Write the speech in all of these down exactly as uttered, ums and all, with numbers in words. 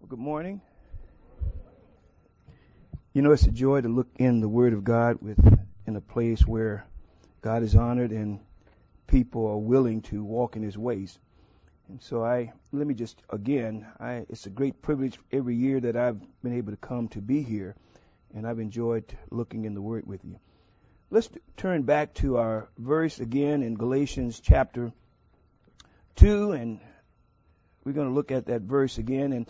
Well, good morning. You know, it's a joy to look in the Word of God with in a place where God is honored and people are willing to walk in His ways. And so I, let me just, again, I, it's a great privilege every year that I've been able to come to be here, and I've enjoyed looking in the Word with you. Let's t- turn back to our verse again in Galatians chapter two, and we're going to look at that verse again and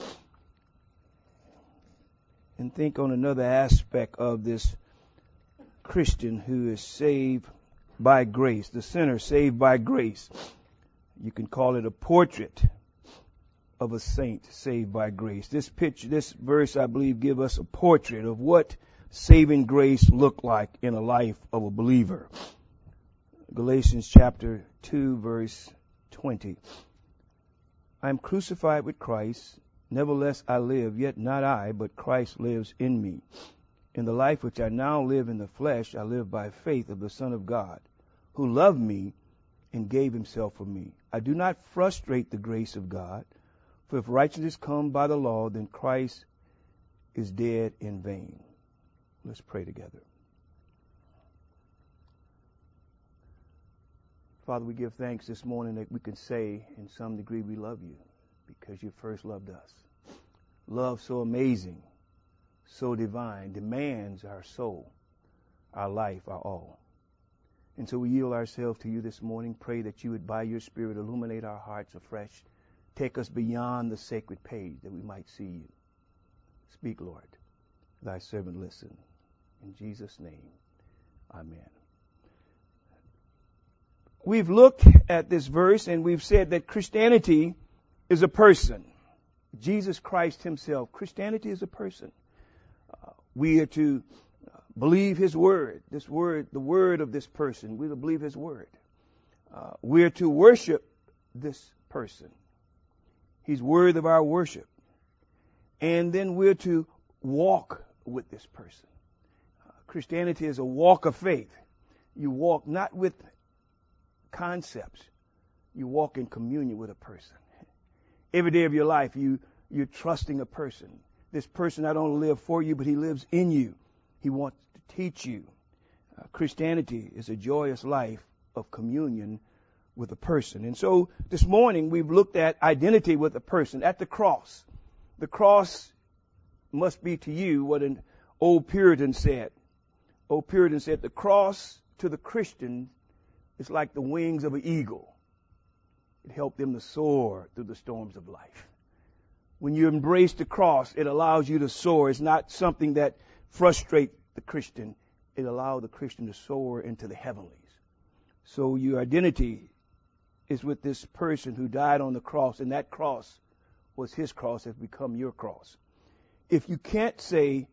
and think on another aspect of this Christian who is saved by grace, the sinner saved by grace. You can call it a portrait of a saint saved by grace. This picture, this verse, I believe, give us a portrait of what saving grace looked like in a life of a believer. Galatians chapter two, verse twenty. I am crucified with Christ. Nevertheless I live, yet not I, but Christ lives in me. In the life which I now live in the flesh, I live by faith of the Son of God, who loved me and gave himself for me. I do not frustrate the grace of God, for if righteousness come by the law, then Christ is dead in vain. Let's pray together. Father, we give thanks this morning that we can say in some degree we love you, because you first loved us. Love so amazing, so divine, demands our soul, our life, our all. And so we yield ourselves to you this morning. Pray that you would, by your Spirit, illuminate our hearts afresh. Take us beyond the sacred page that we might see you. Speak, Lord. Thy servant listen. In Jesus' name, amen. We've looked at this verse and we've said that Christianity is a person. Jesus Christ himself. Christianity is a person. Uh, we are to believe his word. This word, the word of this person. We are to believe his word. Uh, we are to worship this person. He's worthy of our worship. And then we're to walk with this person. Uh, Christianity is a walk of faith. You walk not with concepts. You walk in communion with a person. Every day of your life, you, you're trusting a person. This person not only lives for you, but he lives in you. He wants to teach you. Uh, Christianity is a joyous life of communion with a person. And so this morning, we've looked at identity with a person at the cross. The cross must be to you what an old Puritan said. Old Puritan said, the cross to the Christian is like the wings of an eagle. It helped them to soar through the storms of life. When you embrace the cross, it allows you to soar. It's not something that frustrates the Christian. It allows the Christian to soar into the heavenlies. So your identity is with this person who died on the cross, and that cross was his cross, has become your cross. If you can't say,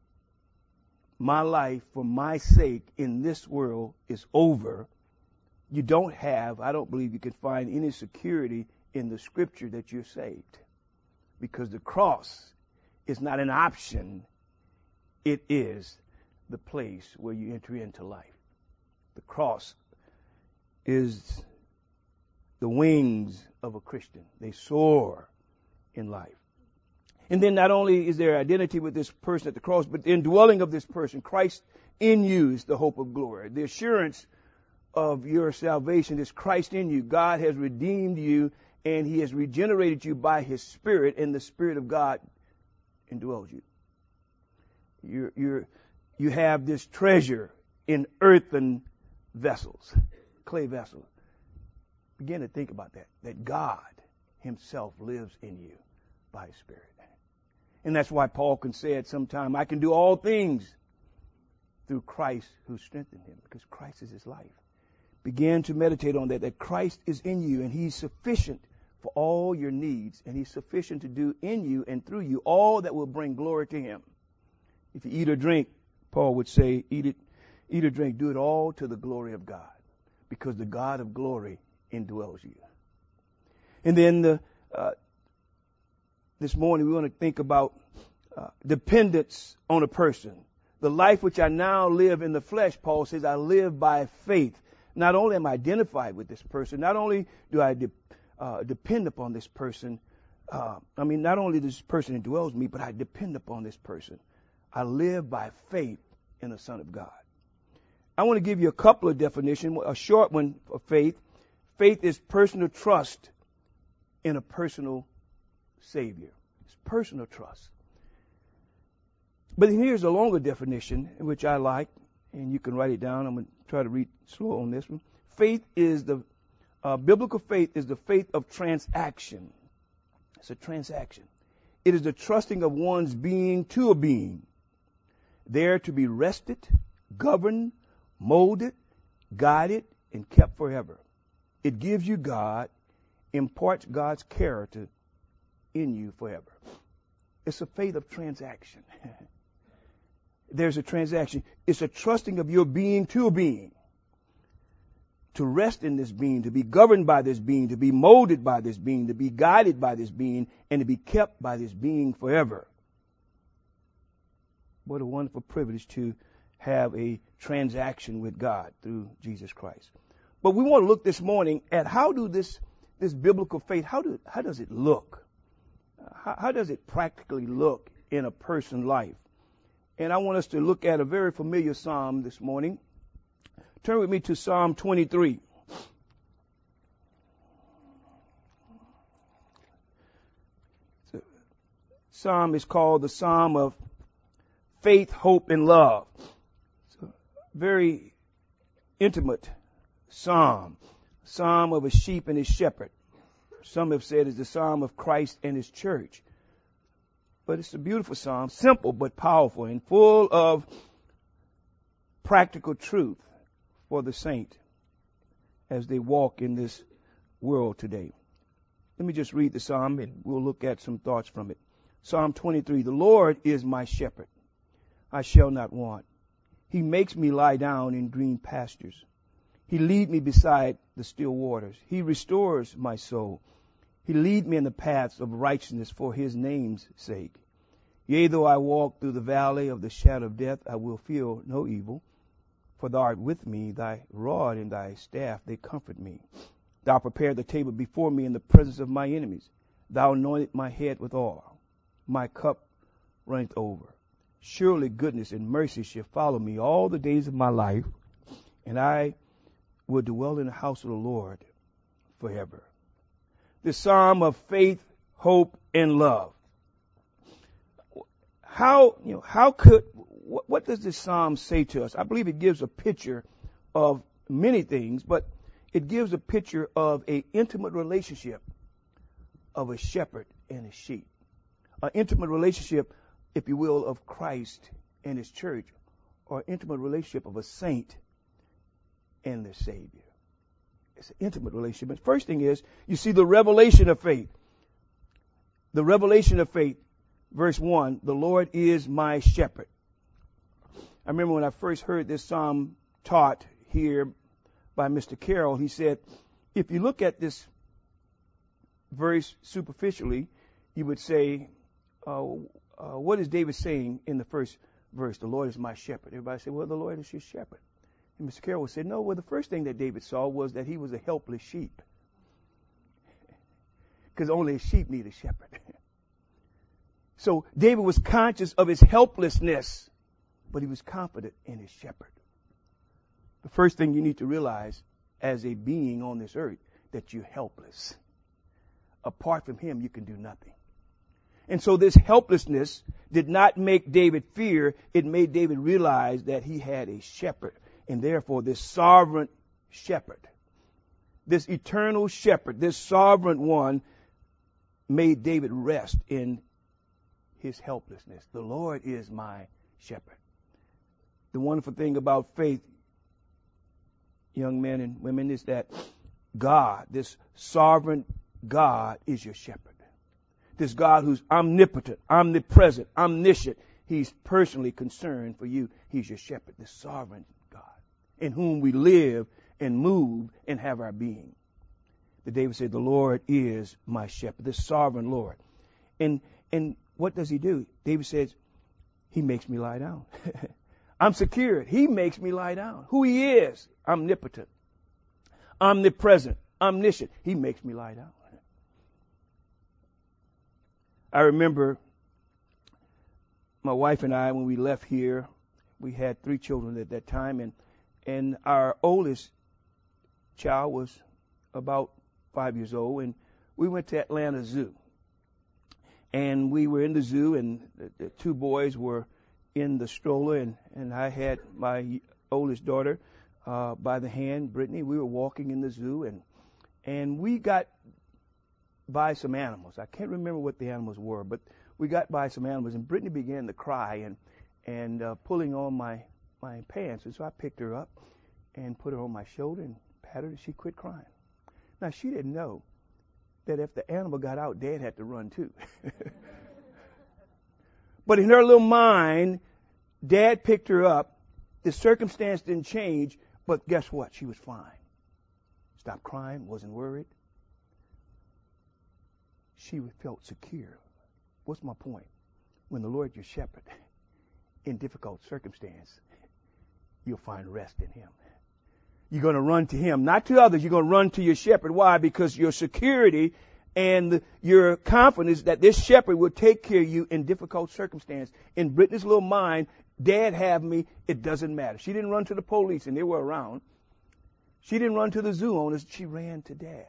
my life for my sake in this world is over, you don't have, I don't believe you can find any security in the scripture that you're saved. Because the cross is not an option. It is the place where you enter into life. The cross is the wings of a Christian. They soar in life. And then not only is there identity with this person at the cross, but the indwelling of this person, Christ in you, is the hope of glory. The assurance of your salvation is Christ in you. God has redeemed you, and he has regenerated you by his Spirit, and the Spirit of God indwells you. You're, you're, you have this treasure in earthen vessels, clay vessels. Begin to think about that, that God himself lives in you by his Spirit. And that's why Paul can say at some time, I can do all things through Christ who strengthened him, because Christ is his life. Begin to meditate on that, that Christ is in you and he's sufficient for all your needs, and he's sufficient to do in you and through you all that will bring glory to him. If you eat or drink, Paul would say, eat it, eat or drink, do it all to the glory of God, because the God of glory indwells you. And then the, uh, this morning we want to think about uh, dependence on a person. The life which I now live in the flesh, Paul says, I live by faith. Not only am I identified with this person, not only do I de- uh, depend upon this person, uh, I mean, not only this person indwells me, but I depend upon this person. I live by faith in the Son of God. I want to give you a couple of definitions, a short one for faith. Faith is personal trust in a personal Savior. It's personal trust. But here's a longer definition, which I like, and you can write it down. I'm going to try to read slow on this one. Faith is the, uh, biblical faith is the faith of transaction. It's a transaction. It is the trusting of one's being to a being, there to be rested, governed, molded, guided, and kept forever. It gives you God, imparts God's character in you forever. It's a faith of transaction. There's a transaction. It's a trusting of your being to a being. To rest in this being, to be governed by this being, to be molded by this being, to be guided by this being, and to be kept by this being forever. What a wonderful privilege to have a transaction with God through Jesus Christ. But we want to look this morning at how do this, this biblical faith, how do, how does it look? How, how does it practically look in a person's life? And I want us to look at a very familiar psalm this morning. Turn with me to Psalm twenty-three. The psalm is called the Psalm of Faith, Hope, and Love. It's a very intimate psalm. Psalm of a sheep and his shepherd. Some have said it's the psalm of Christ and his church. But it's a beautiful psalm, simple but powerful and full of practical truth for the saint as they walk in this world today. Let me just read the psalm and we'll look at some thoughts from it. Psalm twenty-three, the Lord is my shepherd. I shall not want. He makes me lie down in green pastures. He lead me beside the still waters. He restores my soul. He lead me in the paths of righteousness for his name's sake. Yea, though I walk through the valley of the shadow of death, I will feel no evil. For thou art with me, thy rod and thy staff, they comfort me. Thou prepared the table before me in the presence of my enemies. Thou anointed my head with oil. My cup runneth over. Surely goodness and mercy shall follow me all the days of my life, and I will dwell in the house of the Lord forever. The psalm of faith, hope, and love. How, you know, how could, what, what does this psalm say to us? I believe it gives a picture of many things, but it gives a picture of an intimate relationship of a shepherd and his sheep. An intimate relationship, if you will, of Christ and his church, or an intimate relationship of a saint and their Savior. It's an intimate relationship. But first thing is, you see the revelation of faith. The revelation of faith, verse one, the Lord is my shepherd. I remember when I first heard this psalm taught here by Mister Carroll, he said, if you look at this verse superficially, you would say, uh, uh, what is David saying in the first verse? The Lord is my shepherd. Everybody say, well, the Lord is your shepherd. And Mister Carroll said, no, well, the first thing that David saw was that he was a helpless sheep. Because only a sheep need a shepherd. So David was conscious of his helplessness, but he was confident in his shepherd. The first thing you need to realize as a being on this earth, that you're helpless. Apart from him, you can do nothing. And so this helplessness did not make David fear. It made David realize that he had a shepherd. And therefore, this sovereign shepherd, this eternal shepherd, this sovereign one made David rest in his helplessness. The Lord is my shepherd. The wonderful thing about faith, young men and women, is that God, this sovereign God, is your shepherd. This God who's omnipotent, omnipresent, omniscient. He's personally concerned for you. He's your shepherd, the sovereign God, in whom we live and move and have our being. But David said, the Lord is my shepherd, the sovereign Lord. And and what does he do? David says, he makes me lie down. I'm secured. He makes me lie down. Who he is, omnipotent, omnipresent, omniscient. He makes me lie down. I remember my wife and I, when we left here, we had three children at that time, and and our oldest child was about five years old, and we went to Atlanta Zoo. And we were in the zoo, and the, the two boys were in the stroller, and, and I had my oldest daughter uh, by the hand, Brittany. We were walking in the zoo, and and we got by some animals. I can't remember what the animals were, but we got by some animals, and Brittany began to cry and and uh, pulling on my my pants. And so I picked her up and put her on my shoulder and patted her, and she quit crying. Now, she didn't know that if the animal got out, Dad had to run too. But in her little mind, Dad picked her up. The circumstance didn't change, but guess what? She was fine. Stopped crying, wasn't worried. She felt secure. What's my point? When the Lord your shepherd, in difficult circumstance, you'll find rest in Him. You're going to run to Him, not to others. You're going to run to your shepherd. Why? Because your security and your confidence that this shepherd will take care of you in difficult circumstance. In Brittany's little mind, Dad have me, it doesn't matter. She didn't run to the police, and they were around. She didn't run to the zoo owners. She ran to Dad.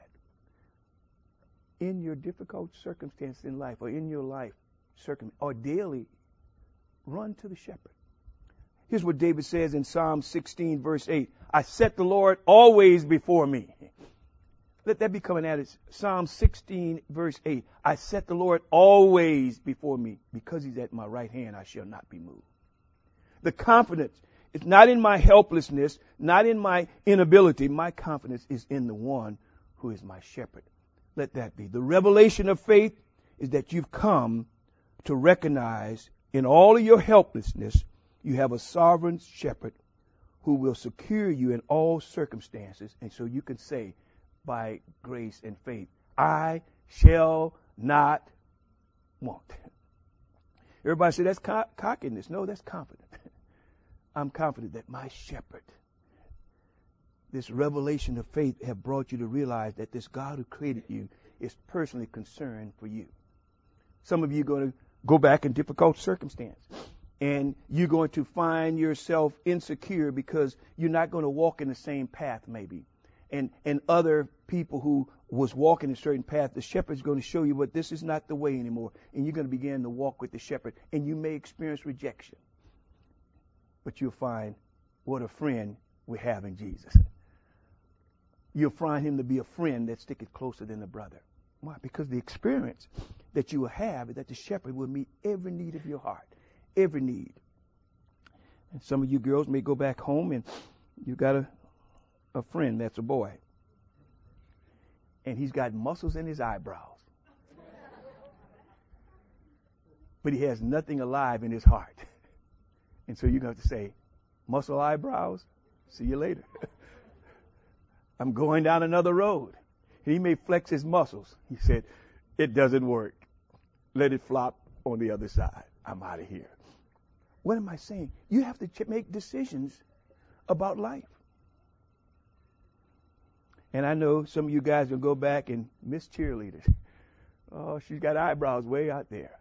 In your difficult circumstance in life, or in your life, circum or daily, run to the shepherd. Here's what David says in Psalm sixteen, verse eight. I set the Lord always before me. Let that become an attitude. Psalm sixteen, verse eight. I set the Lord always before me. Because He's at my right hand, I shall not be moved. The confidence is not in my helplessness, not in my inability. My confidence is in the one who is my shepherd. Let that be. The revelation of faith is that you've come to recognize in all of your helplessness, you have a sovereign shepherd who will secure you in all circumstances. And so you can say, by grace and faith, I shall not want. Everybody say that's co- cockiness. No, that's confident. I'm confident that my shepherd, this revelation of faith, have brought you to realize that this God who created you is personally concerned for you. Some of you are going to go back in difficult circumstance, and you're going to find yourself insecure because you're not going to walk in the same path maybe. And and other people who was walking a certain path, the shepherd's going to show you, but this is not the way anymore. And you're going to begin to walk with the shepherd, and you may experience rejection. But you'll find what a friend we have in Jesus. You'll find Him to be a friend that sticketh closer than a brother. Why? Because the experience that you will have is that the shepherd will meet every need of your heart. Every need. And some of you girls may go back home and you got a, a friend that's a boy. And he's got muscles in his eyebrows. But he has nothing alive in his heart. And so you're going to have to say, muscle eyebrows, see you later. I'm going down another road. He may flex his muscles. He said, it doesn't work. Let it flop on the other side. I'm out of here. What am I saying? You have to ch- make decisions about life. And I know some of you guys will go back and miss cheerleaders. Oh, she's got eyebrows way out there.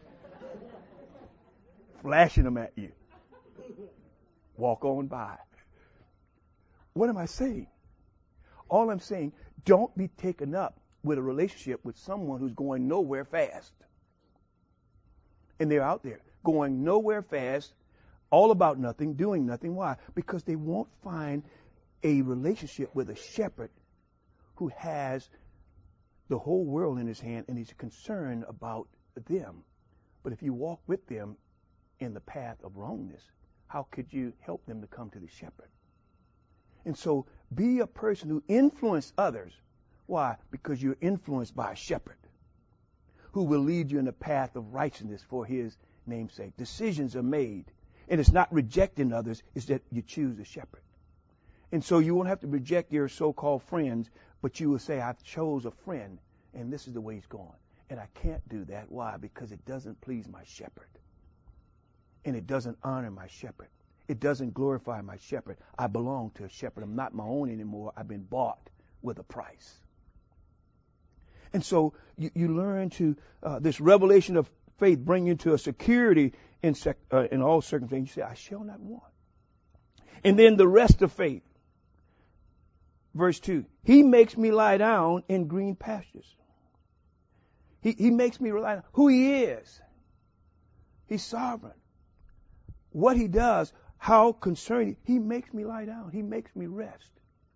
Flashing them at you. Walk on by. What am I saying? All I'm saying, don't be taken up with a relationship with someone who's going nowhere fast. And they're out there going nowhere fast, all about nothing, doing nothing. Why? Because they won't find a relationship with a shepherd who has the whole world in his hand and he's concerned about them. But if you walk with them in the path of wrongness, how could you help them to come to the shepherd? And so be a person who influences others. Why? Because you're influenced by a shepherd who will lead you in the path of righteousness for His namesake. Decisions are made. And it's not rejecting others, it's that you choose a shepherd. And so you won't have to reject your so-called friends, but you will say, I've chose a friend, and this is the way he's going. And I can't do that. Why? Because it doesn't please my shepherd. And it doesn't honor my shepherd. It doesn't glorify my shepherd. I belong to a shepherd. I'm not my own anymore. I've been bought with a price. And so you, you learn to, uh, this revelation of faith bring you to a security in, sec, uh, in all circumstances. You say, I shall not want. And then the rest of faith. Verse two, he makes me lie down in green pastures. He, he makes me lie down. Who he is. He's sovereign. What he does, how concerning, he makes me lie down. He makes me rest.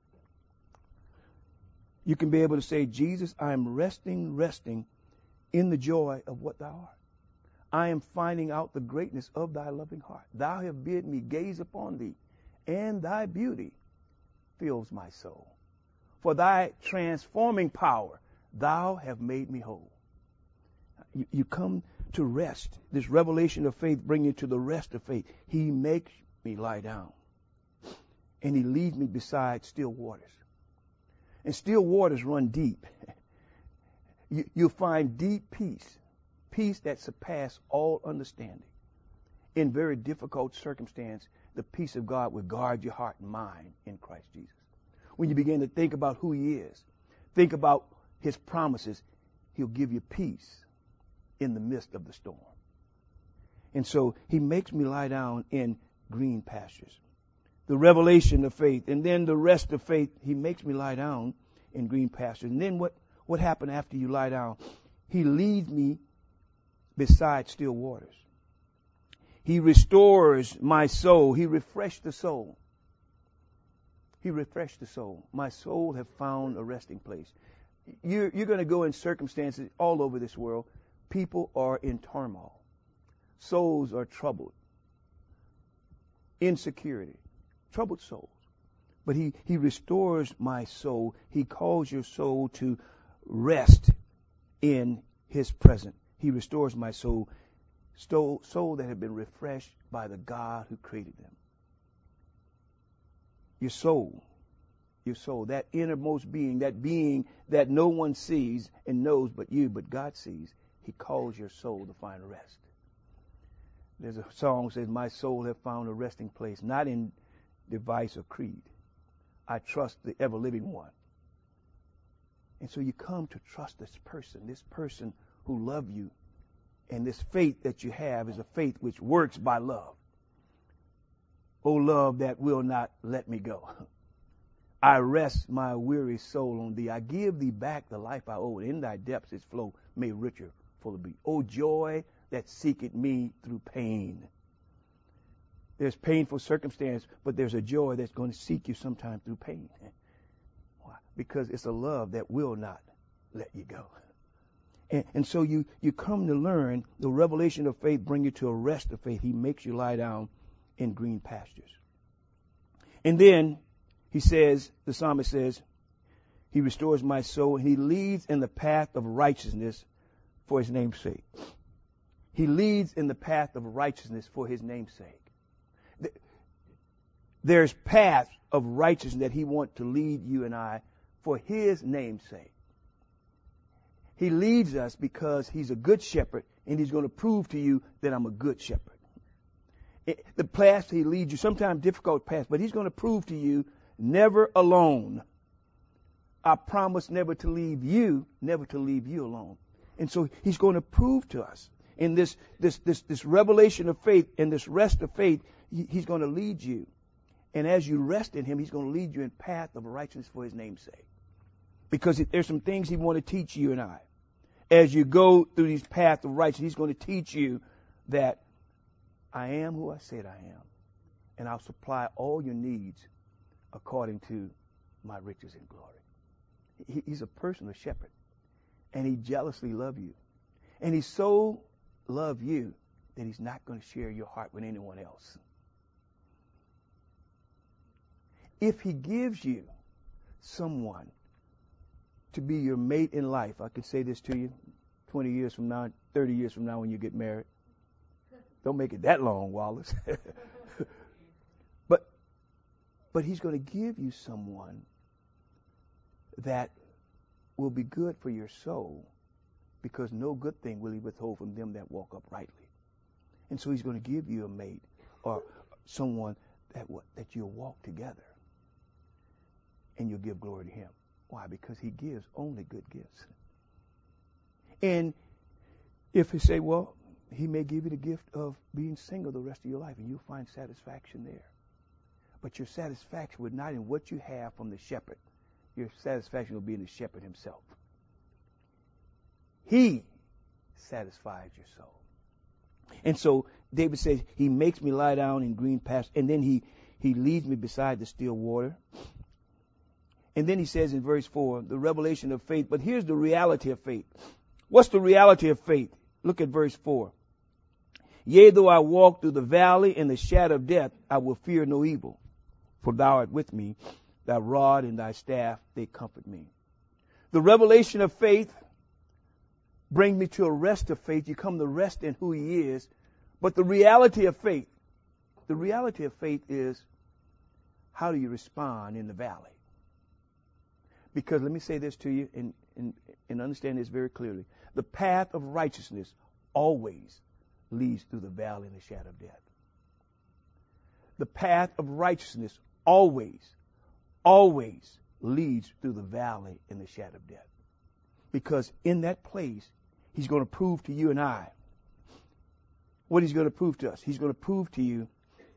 You can be able to say, Jesus, I am resting, resting in the joy of what thou art. I am finding out the greatness of thy loving heart. Thou have bid me gaze upon thee, and thy beauty fills my soul. For thy transforming power, thou have made me whole. You, you come to rest. This revelation of faith brings you to the rest of faith. He makes me lie down, and he leads me beside still waters. And still waters run deep. you, you'll find deep peace, peace that surpasses all understanding. In very difficult circumstance, the peace of God will guard your heart and mind in Christ Jesus. When you begin to think about who he is, think about his promises, he'll give you peace in the midst of the storm. And so he makes me lie down in green pastures. The revelation of faith, and then the rest of faith, he makes me lie down in green pastures. And then what, what happened after you lie down? He leads me beside still waters. He restores my soul. He refreshed the soul. He refreshed the soul. My soul have found a resting place. You're, you're going to go in circumstances all over this world. People are in turmoil. Souls are troubled. Insecurity. Troubled souls. But he, he restores my soul. He calls your soul to rest in his presence. He restores my soul. Soul, soul that had been refreshed by the God who created them. Your soul, your soul, that innermost being, that being that no one sees and knows but you, but God sees, he calls your soul to find rest. There's a song that says, my soul have found a resting place, not in device or creed. I trust the ever-living one. And so you come to trust this person, this person who loves you. And this faith that you have is a faith which works by love. O love that will not let me go. I rest my weary soul on thee. I give thee back the life I owe. In thy depths its flow may richer full be. O joy that seeketh me through pain. There's painful circumstance, but there's a joy that's going to seek you sometime through pain. Why? Because it's a love that will not let you go. And, and so you, you come to learn the revelation of faith bring you to a rest of faith. He makes you lie down in green pastures. And then he says, the psalmist says, he restores my soul and he leads in the path of righteousness for his name's sake. He leads in the path of righteousness for his name's sake. There's paths of righteousness that he wants to lead you and I for his name's sake. He leads us because he's a good shepherd and he's going to prove to you that I'm a good shepherd. It, the paths he leads you, sometimes difficult paths, but he's going to prove to you never alone. I promise never to leave you, never to leave you alone. And so he's going to prove to us in this, this, this, this revelation of faith and this rest of faith, he, he's going to lead you. And as you rest in him, he's going to lead you in path of righteousness for his name's sake. Because there's some things he wants to teach you and I. As you go through these paths of righteousness, he's going to teach you that I am who I said I am. And I'll supply all your needs according to my riches and glory. He, he's a personal shepherd. And he jealously loves you. And he so loves you that he's not going to share your heart with anyone else. If he gives you someone to be your mate in life, I could say this to you twenty years from now, thirty years from now when you get married. Don't make it that long, Wallace. but, but he's going to give you someone that will be good for your soul, because no good thing will he withhold from them that walk uprightly. And so he's going to give you a mate or someone that that you'll walk together and you'll give glory to him. Why? Because he gives only good gifts. And if you say, well, he may give you the gift of being single the rest of your life, and you'll find satisfaction there. But your satisfaction would not in what you have from the shepherd. Your satisfaction will be in the shepherd himself. He satisfies your soul. And so David says, he makes me lie down in green pastures, and then he, he leads me beside the still water. And then he says in verse four, the revelation of faith. But here's the reality of faith. What's the reality of faith? Look at verse four. Yea, though I walk through the valley in the shadow of death, I will fear no evil. For thou art with me, thy rod and thy staff, they comfort me. The revelation of faith brings me to a rest of faith. You come to rest in who he is. But the reality of faith, the reality of faith is, how do you respond in the valley? Because let me say this to you and, and, and understand this very clearly. The path of righteousness always leads through the valley in the shadow of death. The path of righteousness always, always leads through the valley in the shadow of death. Because in that place, he's going to prove to you and I what he's going to prove to us. He's going to prove to you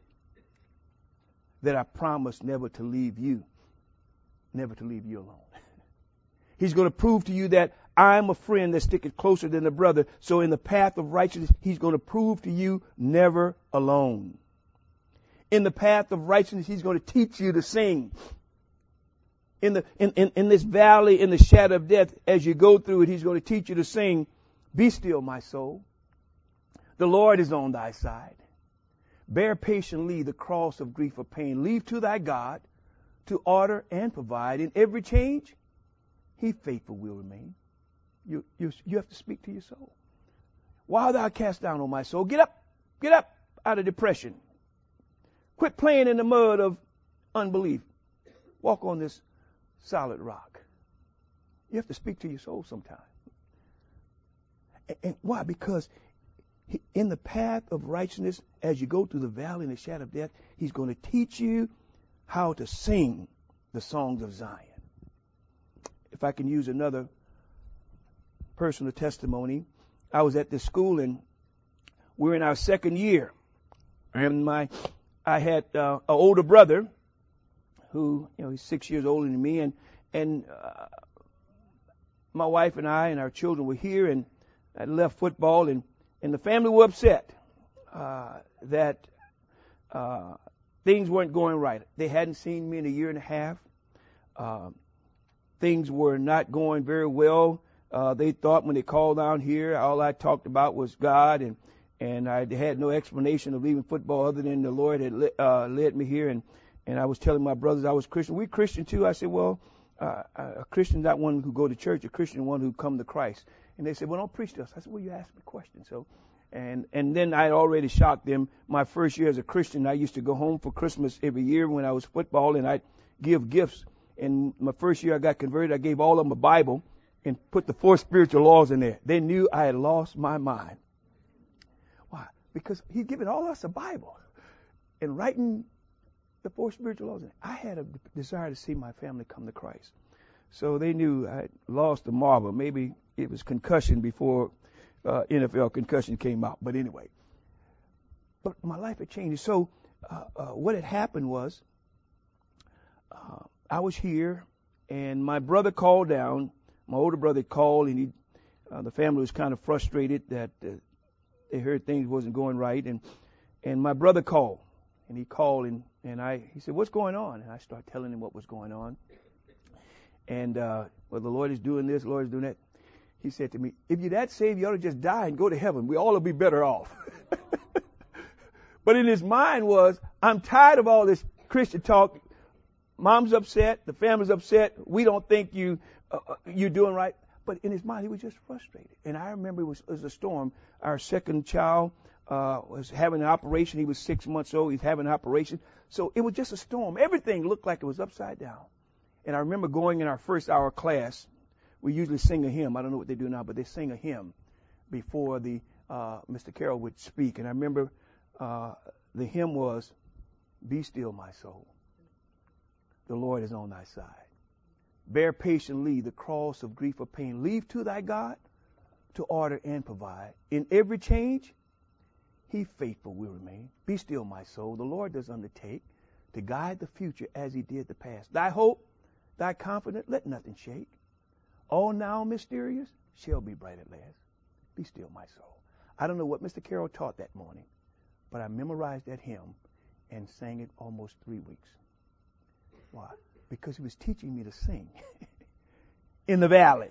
that I promise never to leave you, never to leave you alone. He's going to prove to you that I'm a friend that sticketh closer than a brother. So in the path of righteousness, he's going to prove to you never alone. In the path of righteousness, he's going to teach you to sing. In the in, in, in this valley, in the shadow of death, as you go through it, he's going to teach you to sing, be still, my soul. The Lord is on thy side. Bear patiently the cross of grief or pain. Leave to thy God to order and provide. In every change, he faithful will remain. You, you, you have to speak to your soul. While thou cast down, O my soul, get up, get up out of depression. Quit playing in the mud of unbelief. Walk on this solid rock. You have to speak to your soul sometime. And, and why? Because he, in the path of righteousness, as you go through the valley in the shadow of death, he's going to teach you how to sing the songs of Zion. If I can use another personal testimony, I was at this school and we're in our second year. And my, I had uh, an older brother who, you know, he's six years older than me, and and uh, my wife and I and our children were here, and I left football, and and the family were upset uh, that uh, things weren't going right. They hadn't seen me in a year and a half. Uh, things were not going very well. Uh, they thought when they called down here, all I talked about was God, and and I had no explanation of leaving football other than the Lord had le- uh, led me here. And, and I was telling my brothers I was Christian. We Christian too. I said, well, uh, a Christian is not one who go to church. A Christian is one who come to Christ. And they said, well, don't preach to us. I said, well, you asked me a question. So, and and then I already shocked them. My first year as a Christian, I used to go home for Christmas every year when I was football, and I'd give gifts. And my first year I got converted, I gave all of them a Bible and put the four spiritual laws in there. They knew I had lost my mind. Why? Because he'd given all of us a Bible and writing the four spiritual laws in it. I had a desire to see my family come to Christ. So they knew I had lost the marble. Maybe it was concussion before uh, N F L concussion came out. But anyway, but my life had changed. So uh, uh, what had happened was uh, I was here, and my brother called down. My older brother called, and he, uh, the family was kind of frustrated that uh, they heard things wasn't going right. And and my brother called, and he called, and, and I he said, what's going on? And I started telling him what was going on. And, uh, well, the Lord is doing this, the Lord is doing that. He said to me, if you're that saved, you ought to just die and go to heaven. We all will be better off. But in his mind was, I'm tired of all this Christian talk. Mom's upset, the family's upset. We don't think you uh, you're doing right. But in his mind, he was just frustrated. And I remember it was, it was a storm. Our second child uh, was having an operation. He was six months old. He's having an operation. So it was just a storm. Everything looked like it was upside down. And I remember going in our first hour class. We usually sing a hymn. I don't know what they do now, but they sing a hymn before the uh, Mister Carroll would speak. And I remember uh, the hymn was, "Be still, my soul. The Lord is on thy side. Bear patiently the cross of grief or pain. Leave to thy God to order and provide. In every change, he faithful will remain. Be still, my soul. The Lord does undertake to guide the future as he did the past. Thy hope, thy confidence, let nothing shake. All now mysterious shall be bright at last. Be still, my soul. I don't know what Mister Carroll taught that morning, but I memorized that hymn and sang it almost three weeks. Why? Because he was teaching me to sing in the valley.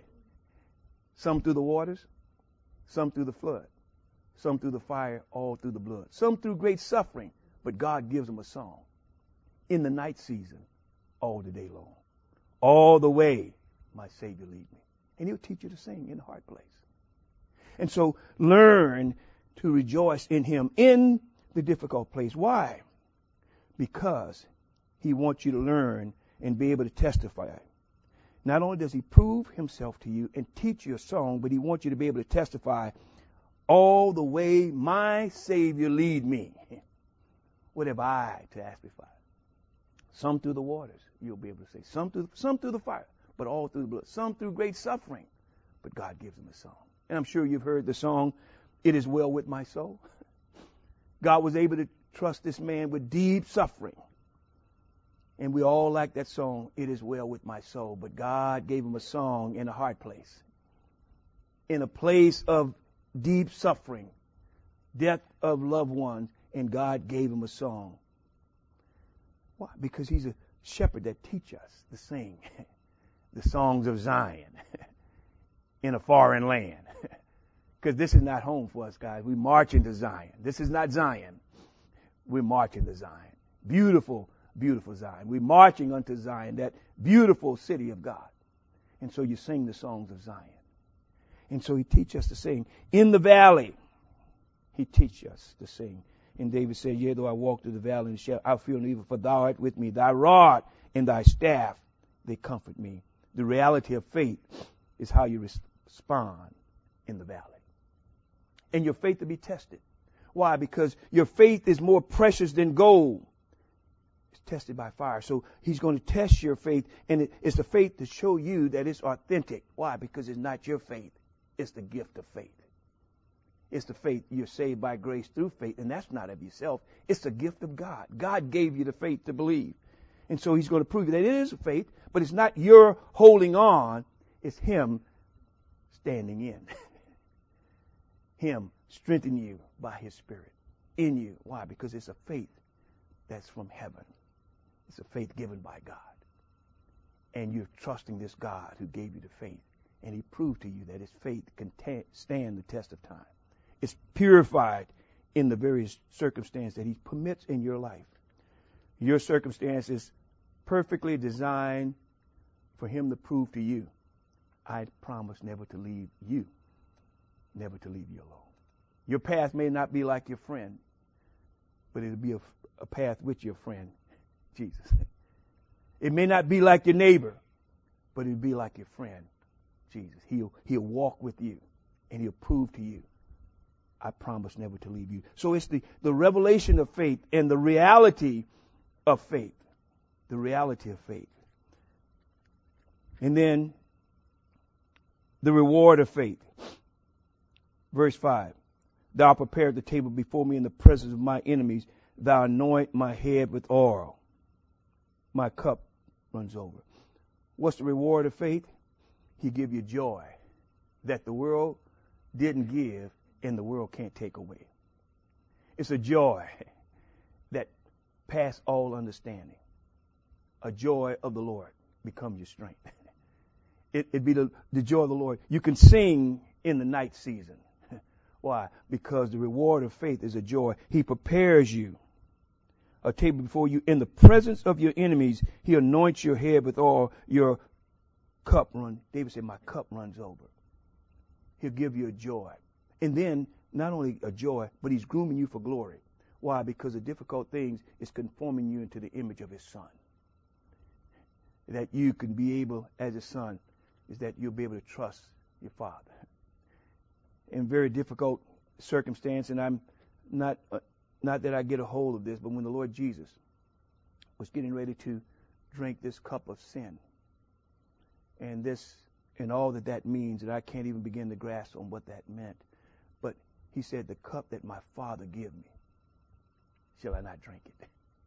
Some through the waters, some through the flood, some through the fire, all through the blood. Some through great suffering, but God gives them a song. In the night season, all the day long. All the way, my Savior lead me. And he'll teach you to sing in the hard place. And so learn to rejoice in him in the difficult place. Why? Because he wants you to learn and be able to testify. Not only does he prove himself to you and teach you a song, but he wants you to be able to testify all the way my Savior lead me. What have I to ask before? Some through the waters, you'll be able to say. Some through, some through the fire, but all through the blood. Some through great suffering, but God gives them a song. And I'm sure you've heard the song, It Is Well With My Soul. God was able to trust this man with deep suffering. And we all like that song, It Is Well With My Soul. But God gave him a song in a hard place. In a place of deep suffering, death of loved ones, and God gave him a song. Why? Because he's a shepherd that teaches us to sing the songs of Zion in a foreign land. Because this is not home for us, guys. We march into Zion. This is not Zion. We're marching to Zion. Beautiful, beautiful Zion. We're marching unto Zion, that beautiful city of God. And so you sing the songs of Zion. And so he teaches us to sing. In the valley, he teaches us to sing. And David said, yea, though I walk through the valley and the shadow, I feel no evil, for thou art with me. Thy rod and thy staff, they comfort me. The reality of faith is how you respond in the valley. And your faith to be tested. Why? Because your faith is more precious than gold. It's tested by fire. So he's going to test your faith, and it, it's the faith to show you that it's authentic. Why? Because it's not your faith. It's the gift of faith. It's the faith you're saved by grace through faith, and that's not of yourself. It's the gift of God. God gave you the faith to believe. And so he's going to prove that it is a faith, but it's not your holding on. It's him standing in. Him strengthening you by his Spirit in you. Why? Because it's a faith that's from heaven. It's a faith given by God. And you're trusting this God who gave you the faith. And he proved to you that his faith can ta- stand the test of time. It's purified in the various circumstances that he permits in your life. Your circumstance is perfectly designed for him to prove to you, I promise never to leave you, never to leave you alone. Your path may not be like your friend, but it'll be a, a path with your friend, Jesus. It may not be like your neighbor, but it'll be like your friend, Jesus. He'll, he'll walk with you, and he'll prove to you, I promise never to leave you. So it's the, the revelation of faith and the reality of faith. The reality of faith. And then the reward of faith. Verse five. Thou prepared the table before me in the presence of my enemies. Thou anoint my head with oil. My cup runs over. What's the reward of faith? He give you joy that the world didn't give and the world can't take away. It's a joy that pass all understanding. A joy of the Lord becomes your strength. It, it'd be the, the joy of the Lord. You can sing in the night season. Why? Because the reward of faith is a joy. He prepares you a table before you in the presence of your enemies. He anoints your head with oil. Your cup runs. David said, my cup runs over. He'll give you a joy. And then, not only a joy, but he's grooming you for glory. Why? Because the difficult things is conforming you into the image of his son. That you can be able, as a son, is that you'll be able to trust your father. In very difficult circumstance, and I'm not, uh, not that I get a hold of this, but when the Lord Jesus was getting ready to drink this cup of sin, and this and all that that means, and I can't even begin to grasp on what that meant. But he said, the cup that my Father give me, shall I not drink it?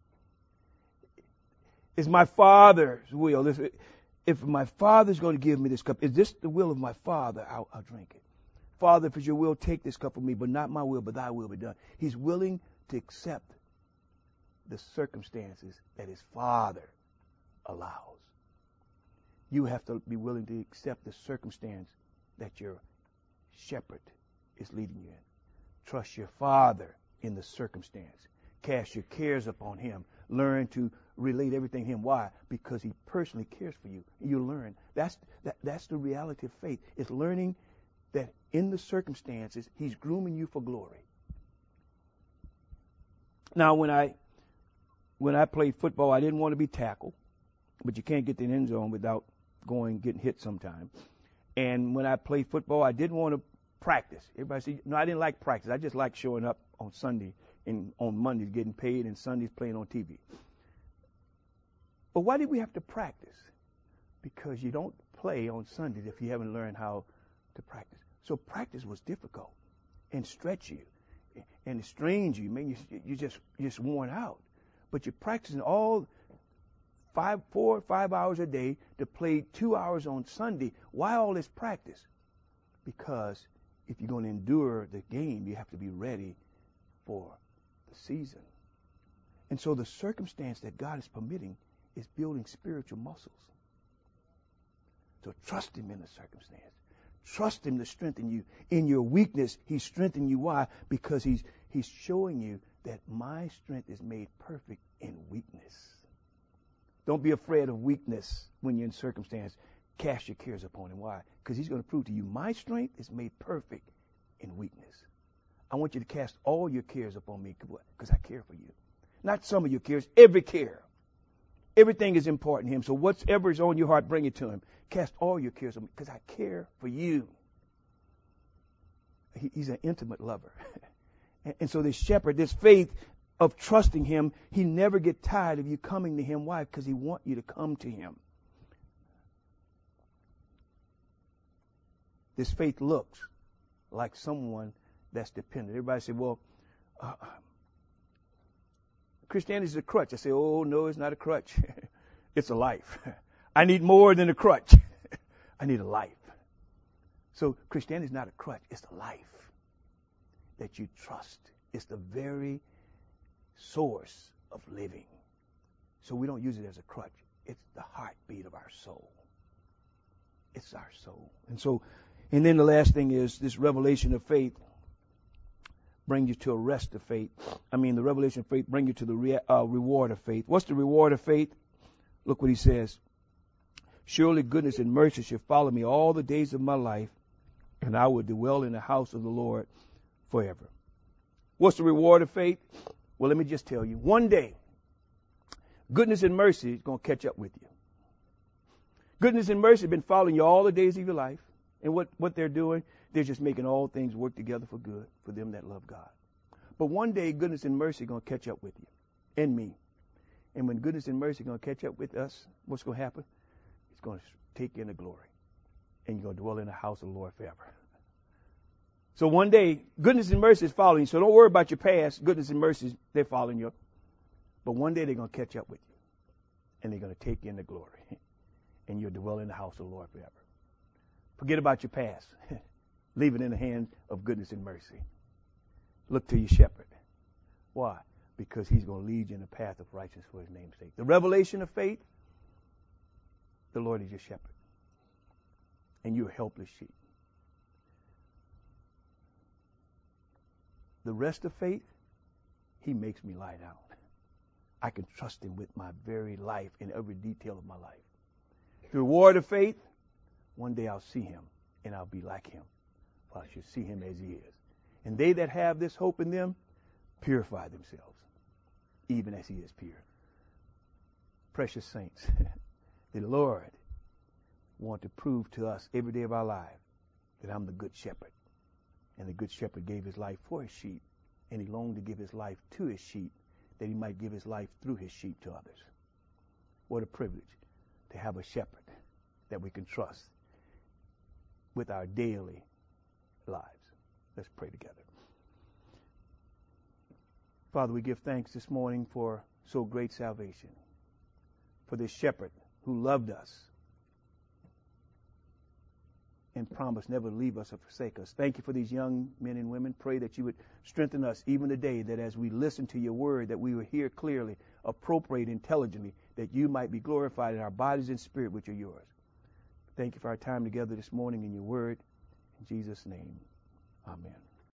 It's my Father's will. If my Father's going to give me this cup, is this the will of my Father? I'll, I'll drink it. Father, if it's your will, take this cup from me, but not my will, but thy will be done. He's willing to accept the circumstances that his Father allows. You have to be willing to accept the circumstance that your shepherd is leading you in. Trust your Father in the circumstance. Cast your cares upon him. Learn to relate everything to him. Why? Because he personally cares for you. You learn. That's that, that's the reality of faith. It's learning that in the circumstances, he's grooming you for glory. Now, when I when I played football, I didn't want to be tackled, but you can't get in the end zone without going getting hit sometime. And when I played football, I didn't want to practice. Everybody said, no, I didn't like practice. I just liked showing up on Sunday and on Mondays getting paid and Sundays playing on T V. But why did we have to practice? Because you don't play on Sundays if you haven't learned how to practice. So practice was difficult and stretch you and strain you. Man, you you just you're just worn out. But you're practicing all five, four, five hours a day to play two hours on Sunday. Why all this practice? Because if you're going to endure the game, you have to be ready for the season. And so the circumstance that God is permitting is building spiritual muscles. So trust him in the circumstance. Trust him to strengthen you. In your weakness, he's strengthening you. Why? Because he's he's showing you that my strength is made perfect in weakness. Don't be afraid of weakness when you're in circumstance. Cast your cares upon him. Why? Because he's going to prove to you, my strength is made perfect in weakness. I want you to cast all your cares upon me because I care for you. Not some of your cares, every care. Everything is important to him. So whatever is on your heart, bring it to him. Cast all your cares on me because I care for you. He, he's an intimate lover. and, and so this shepherd, this faith of trusting him, he never get tired of you coming to him. Why? Because he wants you to come to him. This faith looks like someone that's dependent. Everybody say, well, uh, Christianity is a crutch. I say, oh, no, it's not a crutch. It's a life. I need more than a crutch. I need a life. So Christianity is not a crutch. It's a life that you trust. It's the very source of living. So we don't use it as a crutch. It's the heartbeat of our soul. It's our soul. And so, and then the last thing is this revelation of faith brings you to a rest of faith. I mean, the revelation of faith brings you to the re- uh, reward of faith. What's the reward of faith? Look what he says. Surely goodness and mercy shall follow me all the days of my life, and I will dwell in the house of the Lord forever. What's the reward of faith? Well, let me just tell you. One day, goodness and mercy is going to catch up with you. Goodness and mercy have been following you all the days of your life. And what, what they're doing, they're just making all things work together for good for them that love God. But one day, goodness and mercy are going to catch up with you and me. And when goodness and mercy are going to catch up with us, what's going to happen? It's going to take you into glory. And you're going to dwell in the house of the Lord forever. So one day, goodness and mercy is following you. So don't worry about your past. Goodness and mercy, they're following you. But one day they're going to catch up with you. And they're going to take you into glory. And you'll dwell in the house of the Lord forever. Forget about your past. Leave it in the hands of goodness and mercy. Look to your shepherd. Why? Because he's going to lead you in the path of righteousness for his name's sake. The revelation of faith, the Lord is your shepherd. And you're a helpless sheep. The rest of faith, he makes me lie down. I can trust him with my very life in every detail of my life. The reward of faith, one day I'll see him and I'll be like him. For I shall see him as he is. And they that have this hope in them purify themselves, even as he is pure. Precious saints, the Lord wants to prove to us every day of our lives that I'm the good shepherd. And the good shepherd gave his life for his sheep. And he longed to give his life to his sheep, that he might give his life through his sheep to others. What a privilege to have a shepherd that we can trust with our daily lives. Let's pray together. Father, we give thanks this morning for so great salvation, for this shepherd who loved us and promised never to leave us or forsake us. Thank you for these young men and women. Pray that you would strengthen us even today, that as we listen to your word, that we will hear clearly, appropriate intelligently, that you might be glorified in our bodies and spirit, which are yours. Thank you for our time together this morning in your word. In Jesus' name, amen.